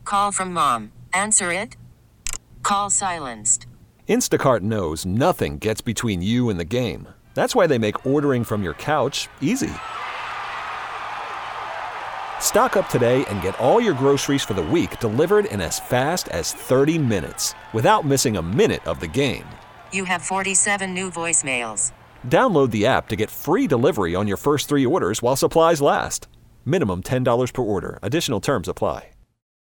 Call from mom. Answer it. Call silenced. Instacart knows nothing gets between you and the game. That's why they make ordering from your couch easy. Stock up today and get all your groceries for the week delivered in as fast as 30 minutes without missing a minute of the game. You have 47 new voicemails. Download the app to get free delivery on your first 3 orders while supplies last. Minimum $10 per order. Additional terms apply.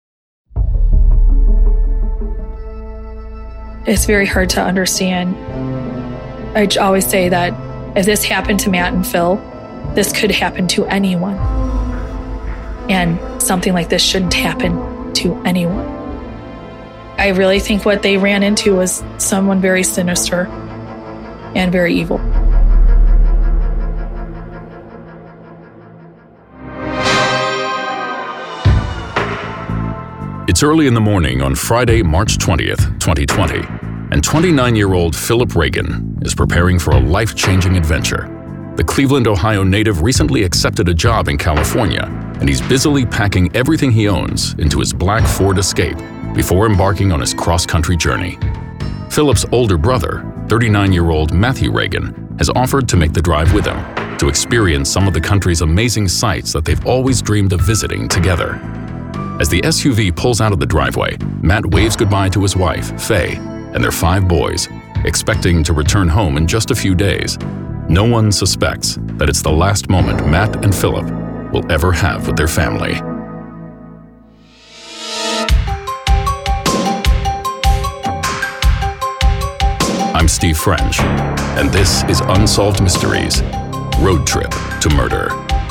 It's very hard to understand. I always say that if this happened to Matt and Phil, this could happen to anyone. And something like this shouldn't happen to anyone. I really think what they ran into was someone very sinister and very evil. It's early in the morning on Friday, March 20th, 2020, and 29-year-old Philip Reagan is preparing for a life-changing adventure. The Cleveland, Ohio native recently accepted a job in California, and he's busily packing everything he owns into his black Ford Escape before embarking on his cross-country journey. Philip's older brother, 39-year-old Matthew Reagan, has offered to make the drive with him to experience some of the country's amazing sights that they've always dreamed of visiting together. As the SUV pulls out of the driveway, Matt waves goodbye to his wife, Faye, and their 5 boys, expecting to return home in just a few days. No one suspects that it's the last moment Matt and Philip will ever have with their family. I'm Steve French, and this is Unsolved Mysteries: Road Trip to Murder.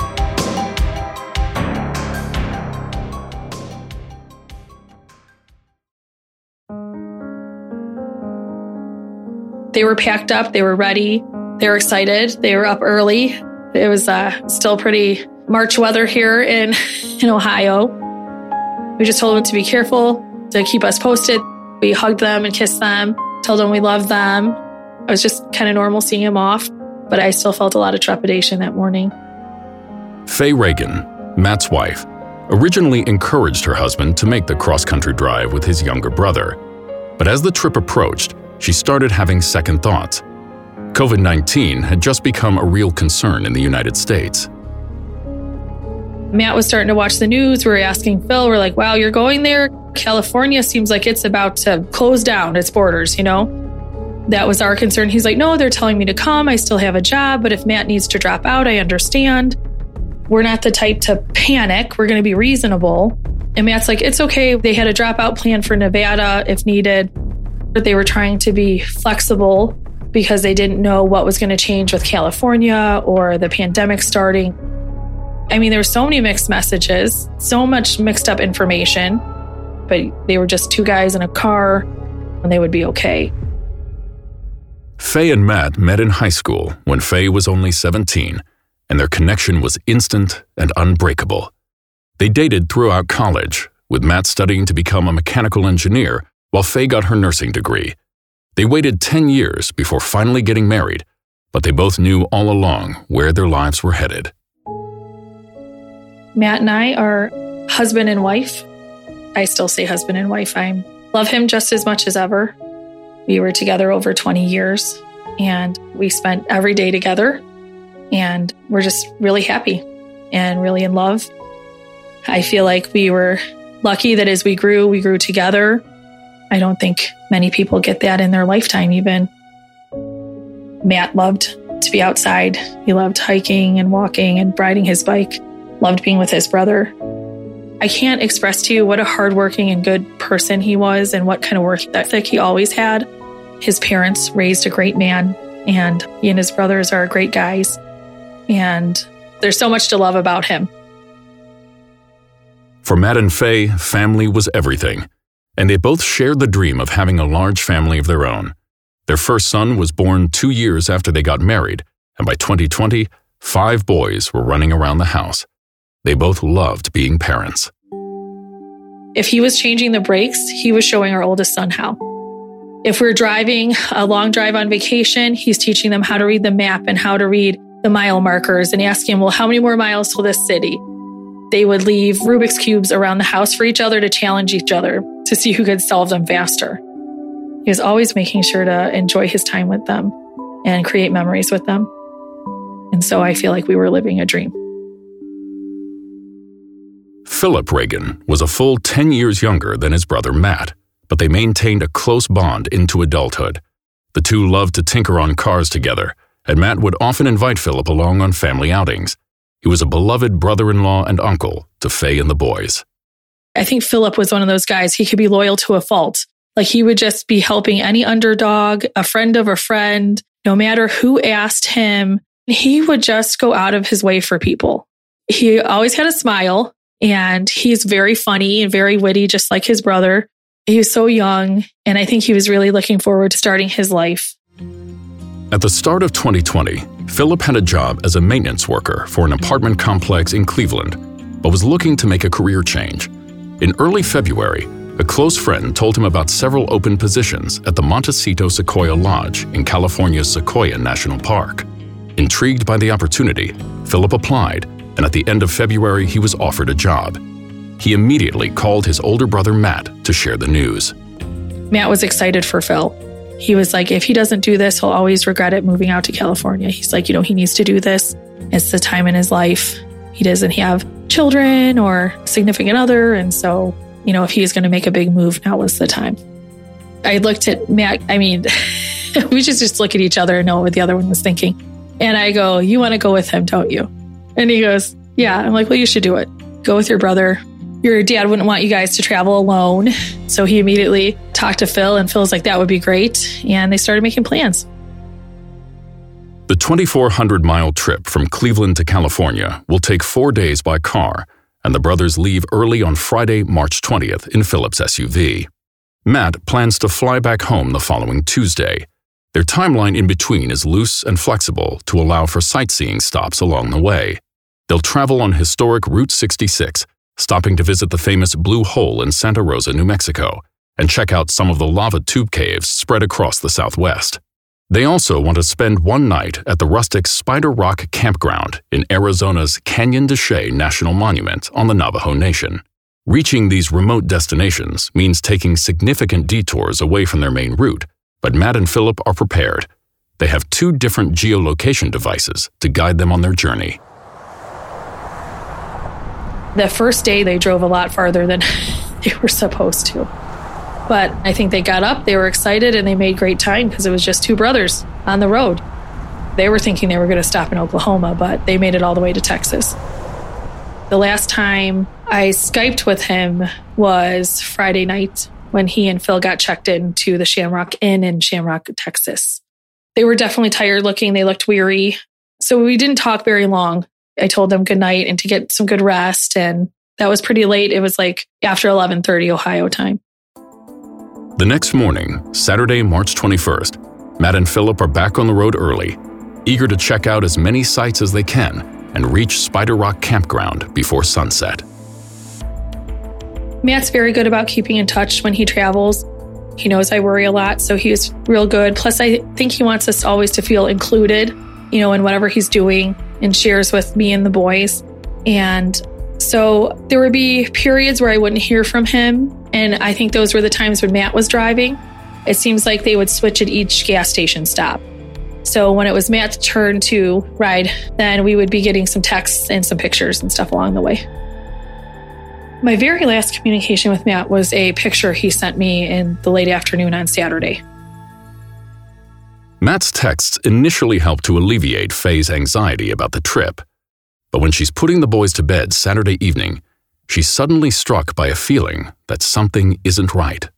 They were packed up, they were ready, they were excited, they were up early. It was still pretty March weather here in Ohio. We just told them to be careful, to keep us posted. We hugged them and kissed them, told them we loved them. It was just kind of normal seeing them off, but I still felt a lot of trepidation that morning. Faye Reagan, Matt's wife, originally encouraged her husband to make the cross-country drive with his younger brother. But as the trip approached, she started having second thoughts. COVID-19 had just become a real concern in the United States. Matt was starting to watch the news. We were asking Phil, we're like, wow, you're going there? California seems like it's about to close down its borders, you know? That was our concern. He's like, no, they're telling me to come. I still have a job, but if Matt needs to drop out, I understand. We're not the type to panic. We're going to be reasonable. And Matt's like, it's okay. They had a dropout plan for Nevada if needed. But they were trying to be flexible because they didn't know what was going to change with California or the pandemic starting. I mean, there were so many mixed messages, so much mixed up information, but they were just 2 guys in a car and they would be okay. Faye and Matt met in high school when Faye was only 17, and their connection was instant and unbreakable. They dated throughout college, with Matt studying to become a mechanical engineer while Faye got her nursing degree. They waited 10 years before finally getting married, but they both knew all along where their lives were headed. Matt and I are husband and wife. I still say husband and wife. I love him just as much as ever. We were together over 20 years, and we spent every day together, and we're just really happy and really in love. I feel like we were lucky that as we grew together. I don't think many people get that in their lifetime even. Matt loved to be outside. He loved hiking and walking and riding his bike, loved being with his brother. I can't express to you what a hardworking and good person he was and what kind of work ethic he always had. His parents raised a great man, and he and his brothers are great guys. And there's so much to love about him. For Matt and Faye, family was everything. And they both shared the dream of having a large family of their own. Their first son was born 2 years after they got married, and by 2020, 5 boys were running around the house. They both loved being parents. If he was changing the brakes, he was showing our oldest son how. If we're driving a long drive on vacation, he's teaching them how to read the map and how to read the mile markers and asking him, well, how many more miles to this city? They would leave Rubik's Cubes around the house for each other to challenge each other to see who could solve them faster. He was always making sure to enjoy his time with them and create memories with them. And so I feel like we were living a dream. Philip Reagan was a full 10 years younger than his brother Matt, but they maintained a close bond into adulthood. The two loved to tinker on cars together, and Matt would often invite Philip along on family outings. He was a beloved brother-in-law and uncle to Faye and the boys. I think Philip was one of those guys, he could be loyal to a fault. Like he would just be helping any underdog, a friend of a friend, no matter who asked him. He would just go out of his way for people. He always had a smile, and he's very funny and very witty, just like his brother. He was so young, and I think he was really looking forward to starting his life. At the start of 2020, Philip had a job as a maintenance worker for an apartment complex in Cleveland, but was looking to make a career change. In early February, a close friend told him about several open positions at the Montecito Sequoia Lodge in California's Sequoia National Park. Intrigued by the opportunity, Philip applied, and at the end of February, he was offered a job. He immediately called his older brother Matt to share the news. Matt was excited for Phil. He was like, if he doesn't do this, he'll always regret it moving out to California. He's like, he needs to do this. It's the time in his life. He doesn't have children or significant other. And so, if he's going to make a big move, now was the time. I looked at Matt. We just look at each other and know what the other one was thinking. And I go, you want to go with him, don't you? And he goes, yeah. I'm like, well, you should do it. Go with your brother. Your dad wouldn't want you guys to travel alone. So he immediately talked to Phil, and Phil's like, that would be great. And they started making plans. The 2,400-mile trip from Cleveland to California will take 4 days by car, and the brothers leave early on Friday, March 20th in Philip's SUV. Matt plans to fly back home the following Tuesday. Their timeline in between is loose and flexible to allow for sightseeing stops along the way. They'll travel on historic Route 66, stopping to visit the famous Blue Hole in Santa Rosa, New Mexico, and check out some of the lava tube caves spread across the Southwest. They also want to spend one night at the rustic Spider Rock Campground in Arizona's Canyon de Chelly National Monument on the Navajo Nation. Reaching these remote destinations means taking significant detours away from their main route, but Matt and Philip are prepared. They have 2 different geolocation devices to guide them on their journey. The first day, they drove a lot farther than they were supposed to. But I think they got up, they were excited, and they made great time because it was just 2 brothers on the road. They were thinking they were going to stop in Oklahoma, but they made it all the way to Texas. The last time I Skyped with him was Friday night when he and Phil got checked into the Shamrock Inn in Shamrock, Texas. They were definitely tired looking. They looked weary. So we didn't talk very long. I told them good night and to get some good rest. And that was pretty late. It was like after 11:30 Ohio time. The next morning, Saturday, March 21st, Matt and Philip are back on the road early, eager to check out as many sites as they can and reach Spider Rock Campground before sunset. Matt's very good about keeping in touch when he travels. He knows I worry a lot, so he was real good. Plus, I think he wants us always to feel included, in whatever he's doing, and shares with me and the boys. And so there would be periods where I wouldn't hear from him. And I think those were the times when Matt was driving. It seems like they would switch at each gas station stop. So when it was Matt's turn to ride, then we would be getting some texts and some pictures and stuff along the way. My very last communication with Matt was a picture he sent me in the late afternoon on Saturday. Matt's texts initially helped to alleviate Faye's anxiety about the trip. But when she's putting the boys to bed Saturday evening, she's suddenly struck by a feeling that something isn't right.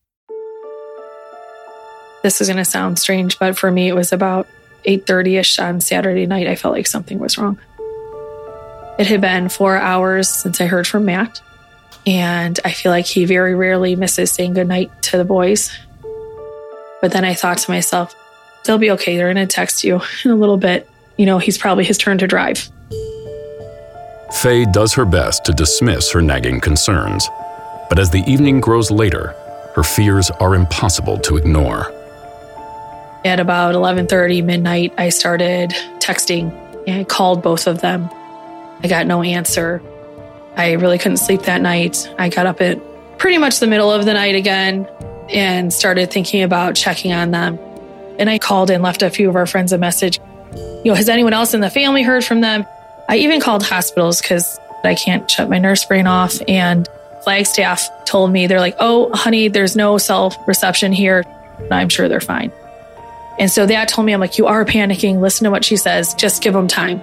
This is going to sound strange, but for me, it was about 8:30-ish on Saturday night. I felt like something was wrong. It had been 4 hours since I heard from Matt, and I feel like he very rarely misses saying goodnight to the boys. But then I thought to myself, they'll be okay. They're going to text you in a little bit. He's probably his turn to drive. Faye does her best to dismiss her nagging concerns, but as the evening grows later, her fears are impossible to ignore. At about 11:30 midnight, I started texting and I called both of them. I got no answer. I really couldn't sleep that night. I got up at pretty much the middle of the night again and started thinking about checking on them. And I called and left a few of our friends a message. Has anyone else in the family heard from them? I even called hospitals because I can't shut my nurse brain off. And Flagstaff told me, they're like, oh, honey, there's no cell reception here. I'm sure they're fine. And so that told me, I'm like, you are panicking. Listen to what she says. Just give them time.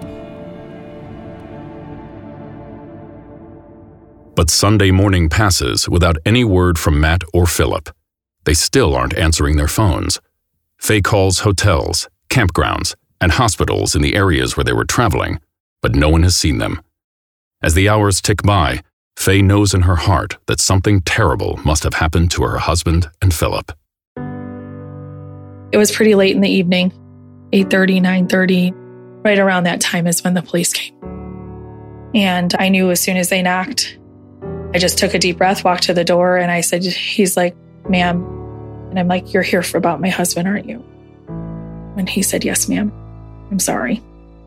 But Sunday morning passes without any word from Matt or Philip. They still aren't answering their phones. Faye calls hotels, campgrounds, and hospitals in the areas where they were traveling, but no one has seen them. As the hours tick by, Faye knows in her heart that something terrible must have happened to her husband and Philip. It was pretty late in the evening, 8:30, 9:30. Right around that time is when the police came. And I knew as soon as they knocked, I just took a deep breath, walked to the door, and I said, he's like, ma'am. And I'm like, you're here about my husband, aren't you? And he said, yes, ma'am. I'm sorry.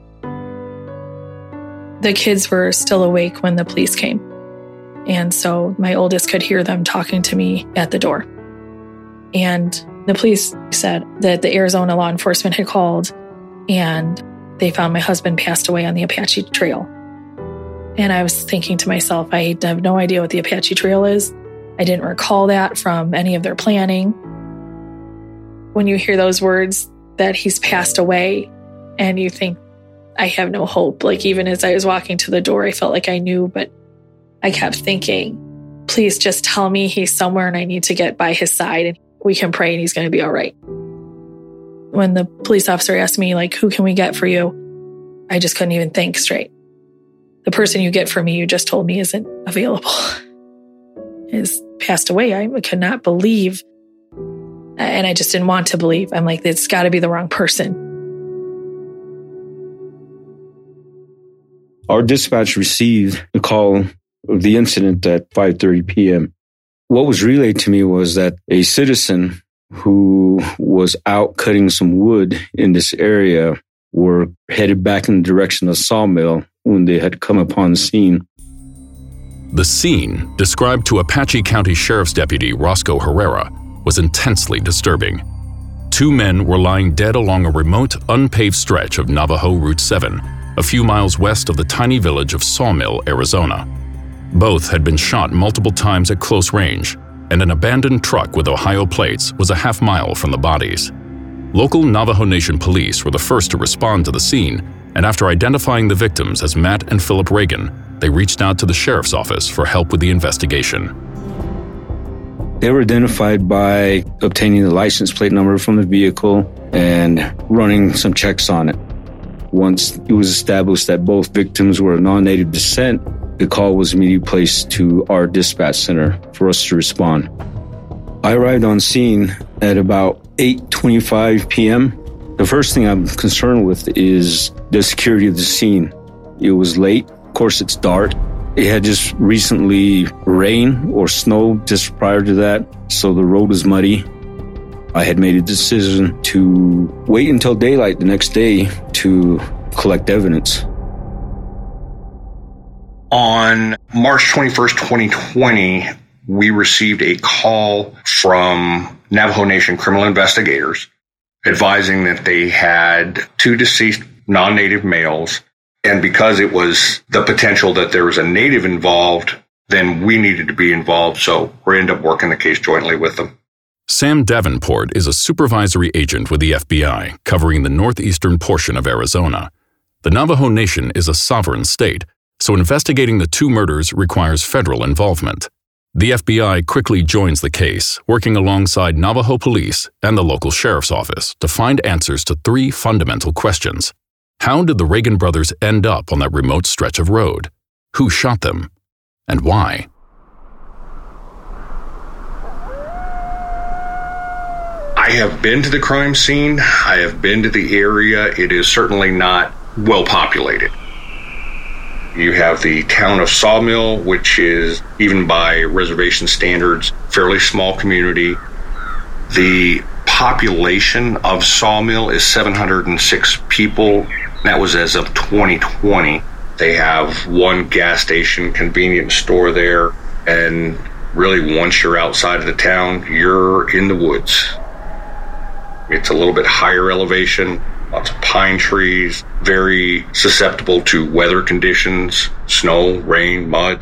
The kids were still awake when the police came. And so my oldest could hear them talking to me at the door. And the police said that the Arizona law enforcement had called and they found my husband passed away on the Apache Trail. And I was thinking to myself, I have no idea what the Apache Trail is. I didn't recall that from any of their planning. When you hear those words that he's passed away and you think, I have no hope. Like even as I was walking to the door, I felt like I knew, but I kept thinking, please just tell me he's somewhere and I need to get by his side and we can pray and he's going to be all right. When the police officer asked me, like, who can we get for you? I just couldn't even think straight. The person you get for me, you just told me isn't available, is passed away. I could not believe. And I just didn't want to believe. I'm like, it's got to be the wrong person. Our dispatch received a call of the incident at 5:30 p.m. What was relayed to me was that a citizen who was out cutting some wood in this area were headed back in the direction of Sawmill when they had come upon the scene. The scene, described to Apache County Sheriff's Deputy Roscoe Herrera, was intensely disturbing. Two men were lying dead along a remote, unpaved stretch of Navajo Route 7, a few miles west of the tiny village of Sawmill, Arizona. Both had been shot multiple times at close range, and an abandoned truck with Ohio plates was a half-mile from the bodies. Local Navajo Nation police were the first to respond to the scene, and after identifying the victims as Matt and Philip Reagan, they reached out to the sheriff's office for help with the investigation. They were identified by obtaining the license plate number from the vehicle and running some checks on it. Once it was established that both victims were of non-native descent, the call was immediately placed to our dispatch center for us to respond. I arrived on scene at about 8:25 p.m. The first thing I'm concerned with is the security of the scene. It was late. Of course, it's dark. It had just recently rained or snowed just prior to that, so the road was muddy. I had made a decision to wait until daylight the next day to collect evidence. On March 21st, 2020, we received a call from Navajo Nation criminal investigators advising that they had two deceased non-native males. And because it was the potential that there was a native involved, then we needed to be involved. So we ended up working the case jointly with them. Sam Davenport is a supervisory agent with the FBI covering the northeastern portion of Arizona. The Navajo Nation is a sovereign state, so investigating the two murders requires federal involvement. The FBI quickly joins the case, working alongside Navajo police and the local sheriff's office to find answers to three fundamental questions. How did the Reagan brothers end up on that remote stretch of road? Who shot them? And why? I have been to the crime scene. I have been to the area. It is certainly not well populated. You have the town of Sawmill, which is, even by reservation standards, fairly small community. The population of Sawmill is 706 people. That was as of 2020. They have one gas station, convenience store there, and really once you're outside of the town, you're in the woods. It's a little bit higher elevation, lots of pine trees, very susceptible to weather conditions, snow, rain, mud.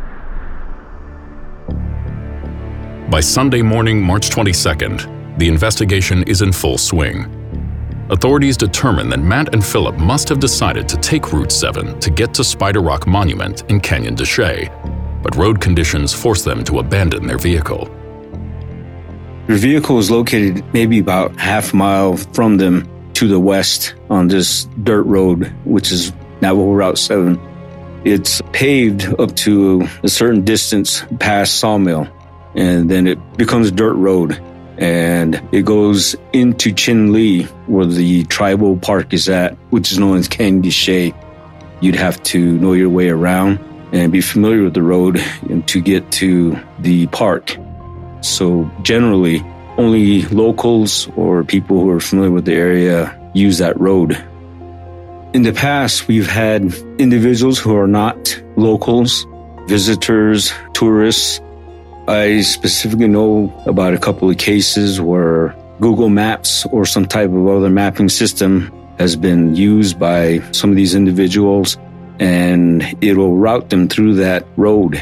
By Sunday morning, March 22nd, the investigation is in full swing. Authorities determine that Matt and Philip must have decided to take Route 7 to get to Spider Rock Monument in Canyon de Chelly, but road conditions force them to abandon their vehicle. Their vehicle was located maybe about half a mile from them to the west on this dirt road, which is Navajo Route 7. It's paved up to a certain distance past Sawmill, and then it becomes a dirt road. And it goes into Chin Lee, where the tribal park is at, which is known as Canyon de Chelly. You'd have to know your way around and be familiar with the road to get to the park. So generally, only locals or people who are familiar with the area use that road. In the past, we've had individuals who are not locals, visitors, tourists. I specifically know about a couple of cases where Google Maps or some type of other mapping system has been used by some of these individuals, and it will route them through that road.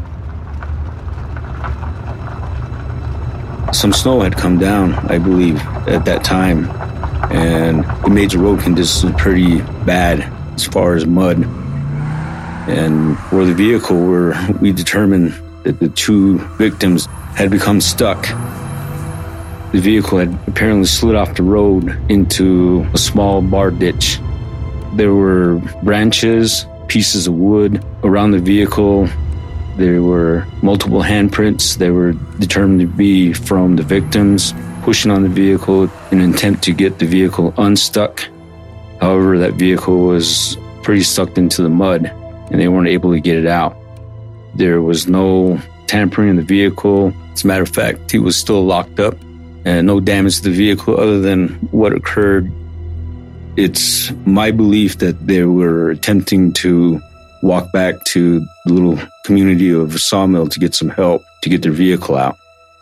Some snow had come down, I believe, at that time, and it made the road conditions pretty bad as far as mud. And where the vehicle were, we determined that the two victims had become stuck. The vehicle had apparently slid off the road into a small bar ditch. There were branches, pieces of wood around the vehicle. There were multiple handprints that were determined to be from the victims pushing on the vehicle in an attempt to get the vehicle unstuck. However, that vehicle was pretty stuck into the mud and they weren't able to get it out. There was no tampering in the vehicle. As a matter of fact, it was still locked up and no damage to the vehicle other than what occurred. It's my belief that they were attempting to walk back to the little community of Sawmill to get some help to get their vehicle out.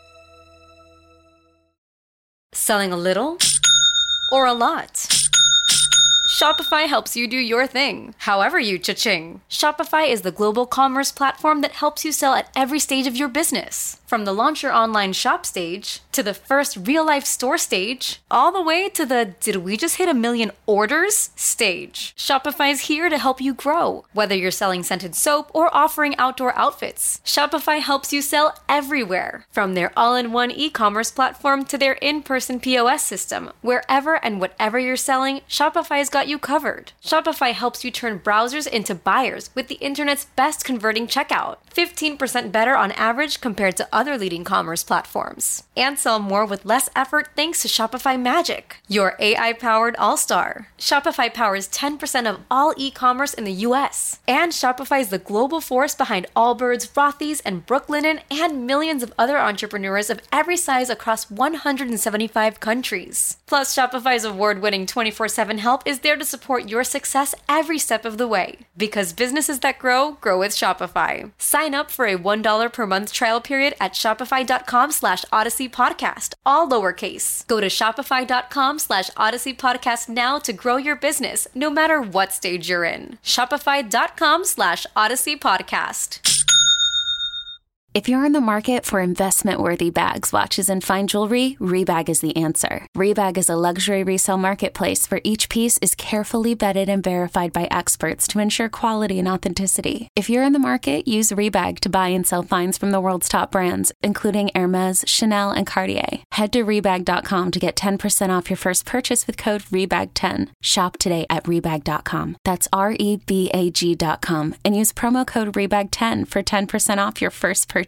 Selling a little or a lot? Shopify helps you do your thing, however you cha-ching. Shopify is the global commerce platform that helps you sell at every stage of your business. From the launch your online shop stage, to the first real-life store stage, all the way to the did we just hit 1 million orders stage. Shopify's here to help you grow. Whether you're selling scented soap or offering outdoor outfits, Shopify helps you sell everywhere. From their all-in-one e-commerce platform to their in-person POS system, wherever and whatever you're selling, Shopify's got you covered. Shopify helps you turn browsers into buyers with the internet's best converting checkout. 15% better on average compared to other leading commerce platforms. And sell more with less effort thanks to Shopify Magic, your AI-powered all-star. Shopify powers 10% of all e-commerce in the US. And Shopify is the global force behind Allbirds, Rothy's, and Brooklinen, and millions of other entrepreneurs of every size across 175 countries. Plus, Shopify's award-winning 24/7 help is there to support your success every step of the way. Because businesses that grow, grow with Shopify. Sign up for a $1 per month trial period at shopify.com/Odyssey Podcast, all lowercase. Go to shopify.com/Odyssey Podcast now to grow your business, no matter what stage you're in. Shopify.com/Odyssey Podcast. If you're in the market for investment-worthy bags, watches, and fine jewelry, Rebag is the answer. Rebag is a luxury resale marketplace where each piece is carefully vetted and verified by experts to ensure quality and authenticity. If you're in the market, use Rebag to buy and sell finds from the world's top brands, including Hermes, Chanel, and Cartier. Head to Rebag.com to get 10% off your first purchase with code REBAG10. Shop today at Rebag.com. That's REBAG.com. And use promo code REBAG10 for 10% off your first purchase.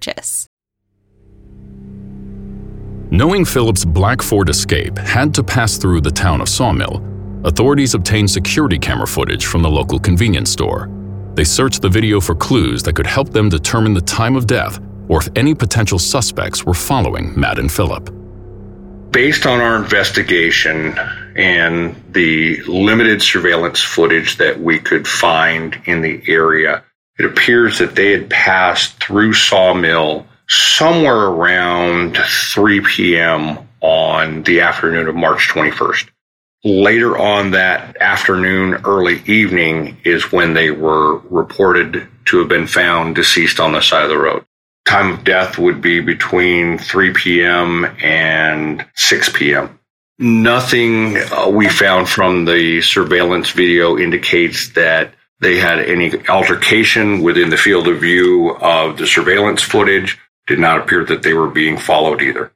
Knowing Philip's black Ford Escape had to pass through the town of Sawmill, authorities obtained security camera footage from the local convenience store. They searched the video for clues that could help them determine the time of death or if any potential suspects were following Matt and Philip. Based on our investigation and the limited surveillance footage that we could find in the area, it appears that they had passed through Sawmill somewhere around 3 p.m. on the afternoon of March 21st. Later on that afternoon, early evening, is when they were reported to have been found deceased on the side of the road. Time of death would be between 3 p.m. and 6 p.m. Nothing we found from the surveillance video indicates that they had any altercation within the field of view of the surveillance footage. Did not appear that they were being followed either.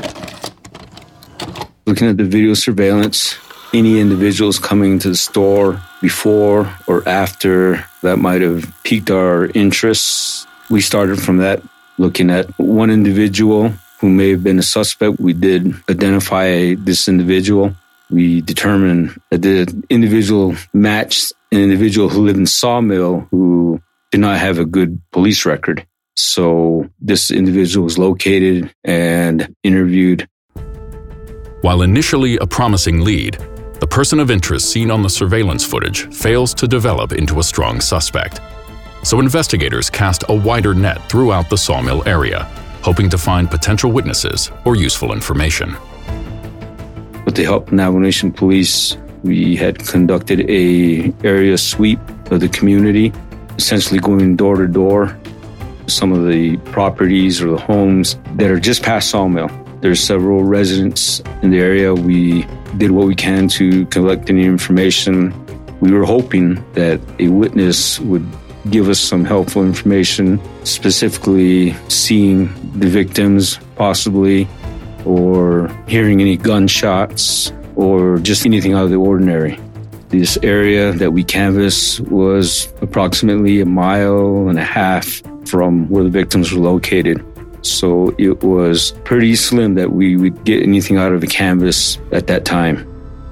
Looking at the video surveillance, any individuals coming to the store before or after that might have piqued our interests. We started from that, looking at one individual who may have been a suspect. We did identify this individual. We determined that the individual matched an individual who lived in Sawmill who did not have a good police record. So this individual was located and interviewed. While initially a promising lead, the person of interest seen on the surveillance footage fails to develop into a strong suspect. So investigators cast a wider net throughout the Sawmill area, hoping to find potential witnesses or useful information. With the help of Navajo Nation Police, we had conducted an area sweep of the community, essentially going door to door. Some of the properties or the homes that are just past Sawmill. There's several residents in the area. We did what we can to collect any information. We were hoping that a witness would give us some helpful information, specifically seeing the victims possibly, or hearing any gunshots, or just anything out of the ordinary. This area that we canvassed was approximately 1.5 miles from where the victims were located. So it was pretty slim that we would get anything out of the canvas at that time.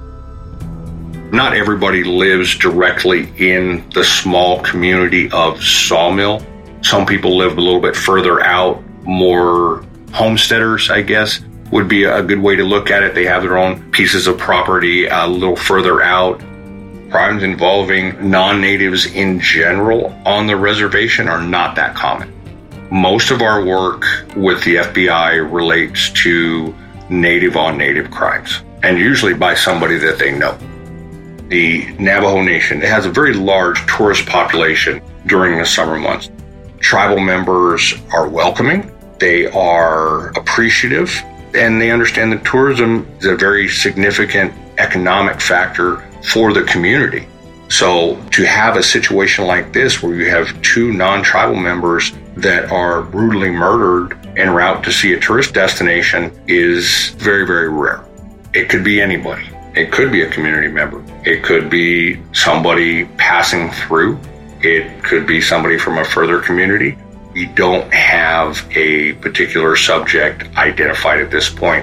Not everybody lives directly in the small community of Sawmill. Some people live a little bit further out, more homesteaders, I guess, would be a good way to look at it. They have their own pieces of property a little further out. Crimes involving non-natives in general on the reservation are not that common. Most of our work with the FBI relates to native on native crimes, and usually by somebody that they know. The Navajo Nation, it has a very large tourist population during the summer months. Tribal members are welcoming, they are appreciative, and they understand that tourism is a very significant economic factor for the community. So to have a situation like this where you have two non-tribal members that are brutally murdered en route to see a tourist destination is very, very rare. It could be anybody. It could be a community member. It could be somebody passing through. It could be somebody from a further community. We don't have a particular subject identified at this point.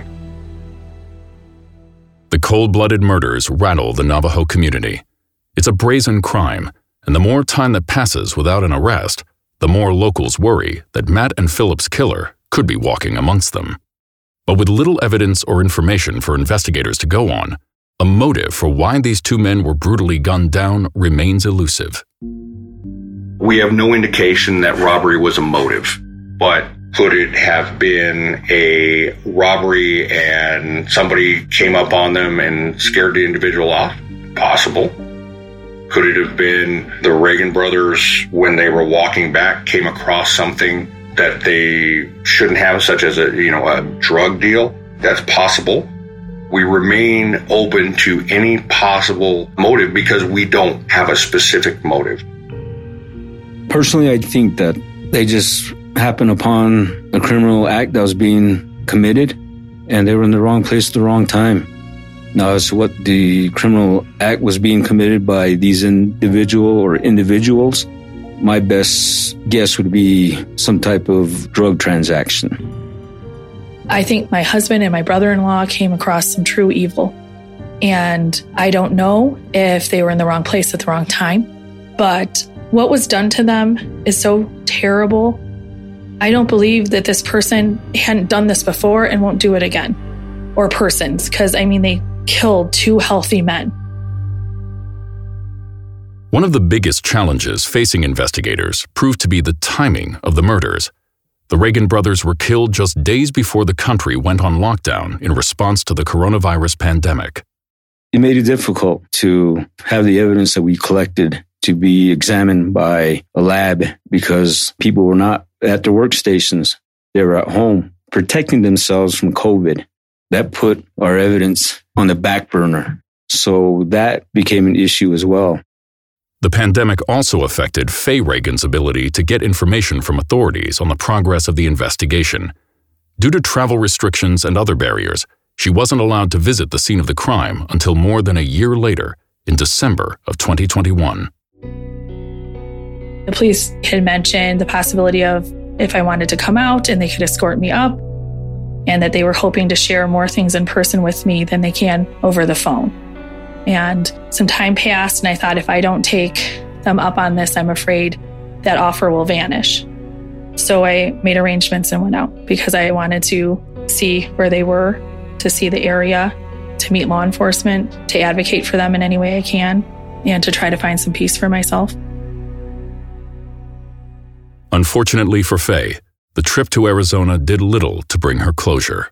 The cold-blooded murders rattle the Navajo community. It's a brazen crime, and the more time that passes without an arrest, the more locals worry that Matt and Philip's killer could be walking amongst them. But with little evidence or information for investigators to go on, a motive for why these two men were brutally gunned down remains elusive. We have no indication that robbery was a motive, but could it have been a robbery and somebody came up on them and scared the individual off? Possible. Could it have been the Reagan brothers, when they were walking back, came across something that they shouldn't have, such as a drug deal? That's possible. We remain open to any possible motive because we don't have a specific motive. Personally, I think that they just happened upon a criminal act that was being committed, and they were in the wrong place at the wrong time. Now, as to what the criminal act was being committed by these individual or individuals, my best guess would be some type of drug transaction. I think my husband and my brother-in-law came across some true evil. And I don't know if they were in the wrong place at the wrong time, but what was done to them is so terrible. I don't believe that this person hadn't done this before and won't do it again. Or persons, because they killed 2 healthy men. One of the biggest challenges facing investigators proved to be the timing of the murders. The Reagan brothers were killed just days before the country went on lockdown in response to the coronavirus pandemic. It made it difficult to have the evidence that we collected to be examined by a lab because people were not at their workstations. They were at home protecting themselves from COVID. That put our evidence on the back burner. So that became an issue as well. The pandemic also affected Faye Reagan's ability to get information from authorities on the progress of the investigation. Due to travel restrictions and other barriers, she wasn't allowed to visit the scene of the crime until more than a year later, in December of 2021. The police had mentioned the possibility of if I wanted to come out and they could escort me up, and that they were hoping to share more things in person with me than they can over the phone. And some time passed, and I thought if I don't take them up on this, I'm afraid that offer will vanish. So I made arrangements and went out because I wanted to see where they were, to see the area, to meet law enforcement, to advocate for them in any way I can, and to try to find some peace for myself. Unfortunately for Faye, the trip to Arizona did little to bring her closure.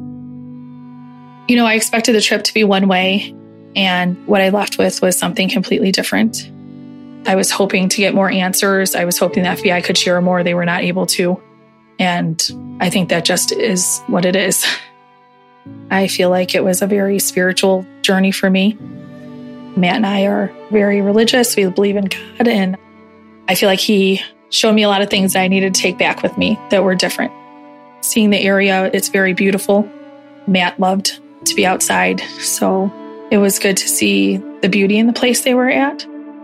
I expected the trip to be one way, and what I left with was something completely different. I was hoping to get more answers. I was hoping the FBI could share more. They were not able to. And I think that just is what it is. I feel like it was a very spiritual journey for me. Matt and I are very religious. We believe in God. And I feel like he showed me a lot of things that I needed to take back with me that were different. Seeing the area, it's very beautiful. Matt loved to be outside. So it was good to see the beauty in the place they were at.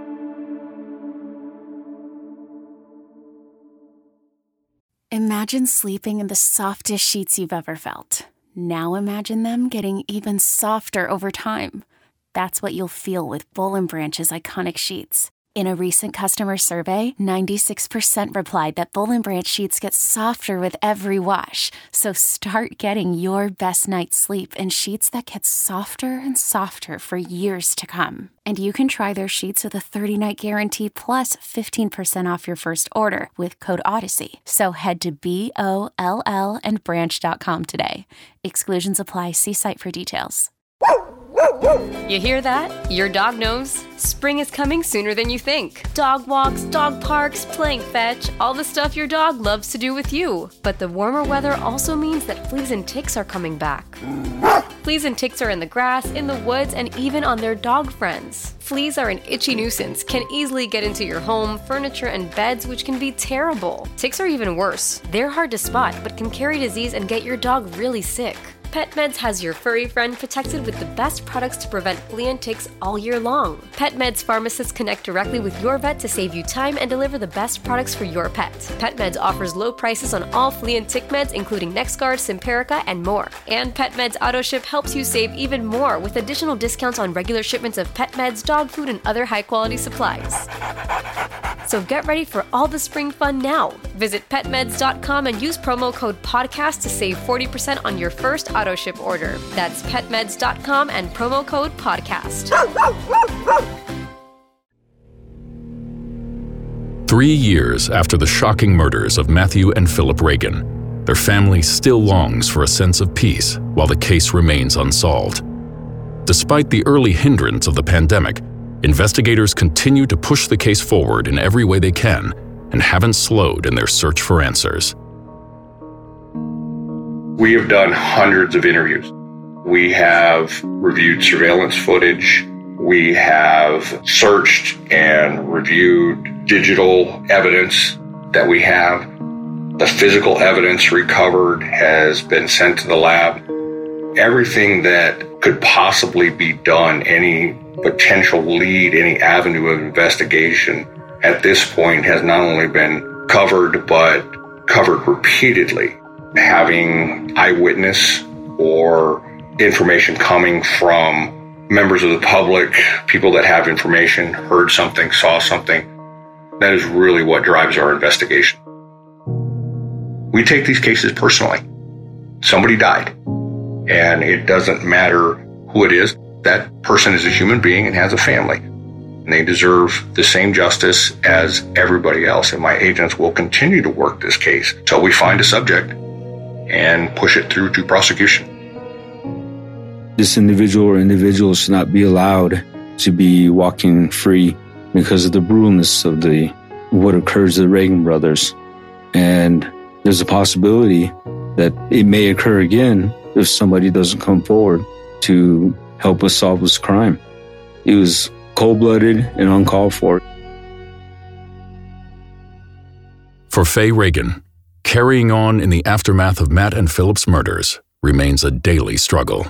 Imagine sleeping in the softest sheets you've ever felt. Now imagine them getting even softer over time. That's what you'll feel with Boll & Branch's iconic sheets. In a recent customer survey, 96% replied that Boll & Branch sheets get softer with every wash. So start getting your best night's sleep in sheets that get softer and softer for years to come. And you can try their sheets with a 30-night guarantee plus 15% off your first order with code Odyssey. So head to BOLLandbranch.com today. Exclusions apply. See site for details. You hear that? Your dog knows. Spring is coming sooner than you think. Dog walks, dog parks, playing fetch, all the stuff your dog loves to do with you. But the warmer weather also means that fleas and ticks are coming back. Fleas and ticks are in the grass, in the woods, and even on their dog friends. Fleas are an itchy nuisance, can easily get into your home, furniture, and beds, which can be terrible. Ticks are even worse. They're hard to spot, but can carry disease and get your dog really sick. PetMeds has your furry friend protected with the best products to prevent flea and ticks all year long. PetMeds pharmacists connect directly with your vet to save you time and deliver the best products for your pet. PetMeds offers low prices on all flea and tick meds, including NexGard, Simparica, and more. And PetMeds AutoShip helps you save even more with additional discounts on regular shipments of pet meds, dog food, and other high-quality supplies. So get ready for all the spring fun now. Visit PetMeds.com and use promo code PODCAST to save 40% on your first AutoShip order. That's PetMeds.com and promo code PODCAST. 3 years after the shocking murders of Matthew and Philip Reagan, their family still longs for a sense of peace while the case remains unsolved. Despite the early hindrance of the pandemic, investigators continue to push the case forward in every way they can and haven't slowed in their search for answers. We have done hundreds of interviews. We have reviewed surveillance footage. We have searched and reviewed digital evidence that we have. The physical evidence recovered has been sent to the lab. Everything that could possibly be done, any potential lead, any avenue of investigation at this point has not only been covered, but covered repeatedly. Having eyewitness or information coming from members of the public, people that have information, heard something, saw something, that is really what drives our investigation. We take these cases personally. Somebody died, and it doesn't matter who it is, that person is a human being and has a family. And they deserve the same justice as everybody else. And my agents will continue to work this case until we find a subject and push it through to prosecution. This individual or individuals should not be allowed to be walking free because of the brutalness of what occurs to the Reagan brothers. And there's a possibility that it may occur again if somebody doesn't come forward to help us solve this crime. It was cold-blooded and uncalled for. For Faye Reagan, carrying on in the aftermath of Matt and Philip's murders remains a daily struggle.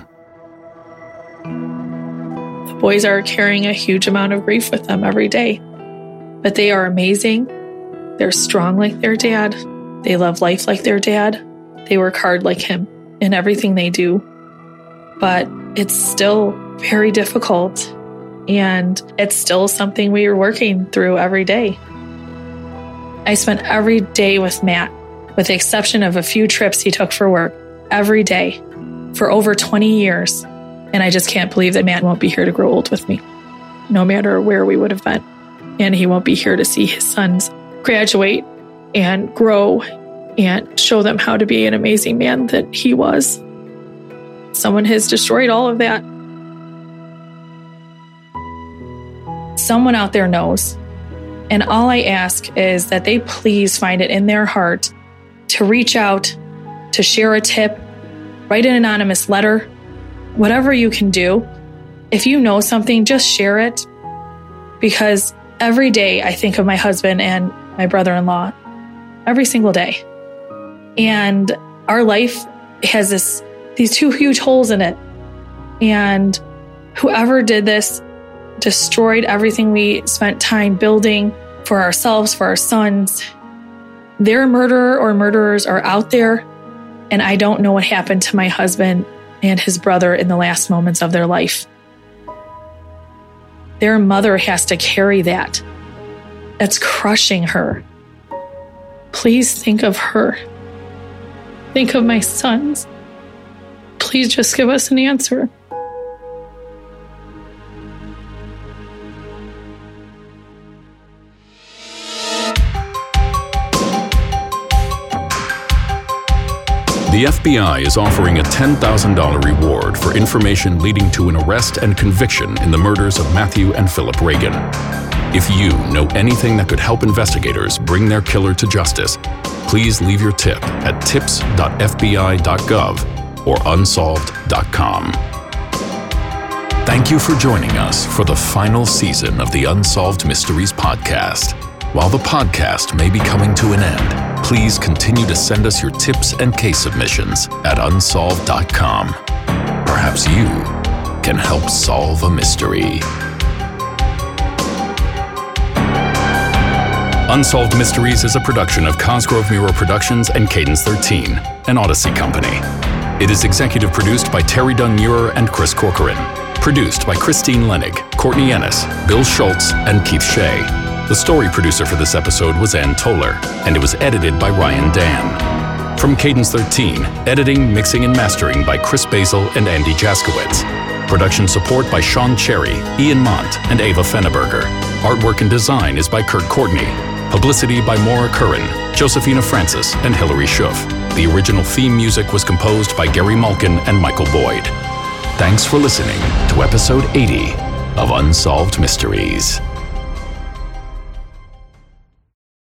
The boys are carrying a huge amount of grief with them every day, but they are amazing. They're strong like their dad. They love life like their dad. They work hard like him in everything they do. But it's still very difficult, and it's still something we are working through every day. I spent every day with Matt, with the exception of a few trips he took for work, every day for over 20 years. And I just can't believe that Matt won't be here to grow old with me, no matter where we would have been. And he won't be here to see his sons graduate and grow and show them how to be an amazing man that he was. Someone has destroyed all of that. Someone out there knows. And all I ask is that they please find it in their heart to reach out, to share a tip, write an anonymous letter, whatever you can do. If you know something, just share it. Because every day I think of my husband and my brother-in-law, every single day. And our life has these two huge holes in it. And whoever did this destroyed everything we spent time building for ourselves, for our sons. Their murderer or murderers are out there, and I don't know what happened to my husband and his brother in the last moments of their life. Their mother has to carry that. That's crushing her. Please think of her. Think of my sons. Please just give us an answer. The FBI is offering a $10,000 reward for information leading to an arrest and conviction in the murders of Matthew and Philip Reagan. If you know anything that could help investigators bring their killer to justice, please leave your tip at tips.fbi.gov or unsolved.com. Thank you for joining us for the final season of the Unsolved Mysteries podcast. While the podcast may be coming to an end, please continue to send us your tips and case submissions at unsolved.com. Perhaps you can help solve a mystery. Unsolved Mysteries is a production of Cosgrove Muro Productions and Cadence 13, an Odyssey company. It is executive produced by Terry Dunn Muir and Chris Corcoran. Produced by Christine Lenig, Courtney Ennis, Bill Schultz, and Keith Shea. The story producer for this episode was Ann Toller, and it was edited by Ryan Dan. From Cadence 13, editing, mixing, and mastering by Chris Basil and Andy Jaskowitz. Production support by Sean Cherry, Ian Mont, and Ava Fenneberger. Artwork and design is by Kurt Courtney. Publicity by Maura Curran, Josephina Francis, and Hilary Schuff. The original theme music was composed by Gary Malkin and Michael Boyd. Thanks for listening to episode 80 of Unsolved Mysteries.